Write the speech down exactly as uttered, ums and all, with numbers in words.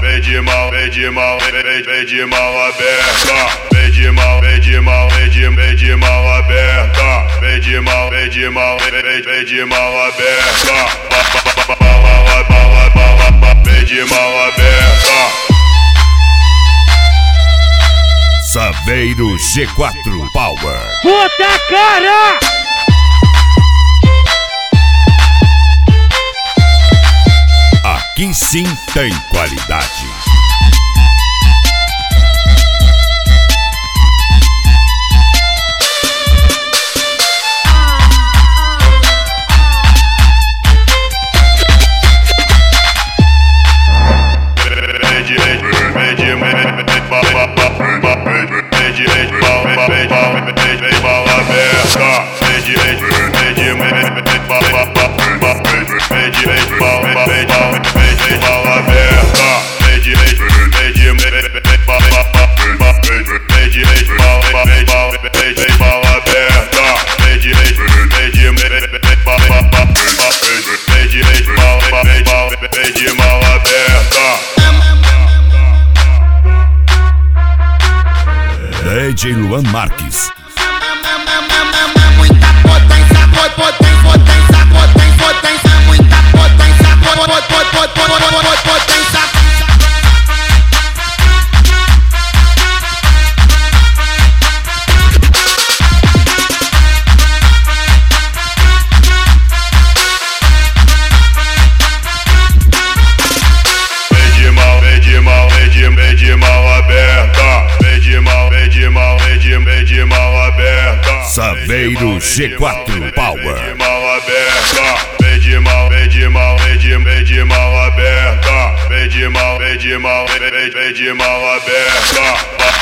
vem de mal, vem de mal, vem, vem de mal aberta. Vem de mal, vem de mal, vem de, vem de mal aberta. Vem de mal, vem de mal, vem, vem, vem de mal aberta. Vem de mal aberta. Saveiro G quatro Power. Puta cara! Aqui sim tem qualidade. D J Luan Marques. Muita potência, potência, potência, potência, potência, muita potência, potência, potência. Vem de mal, vem de mal, vem de, vem de mal aberta. Vem de mal, vem de mal, vem de, vem de mal aberta. Saveiro G quatro Power. Vem de mal aberta. Vem de mal, vem de mal, vem de, vem de mal aberta. Vem de mal, vem de mal, vem, vem, vem de mal aberta.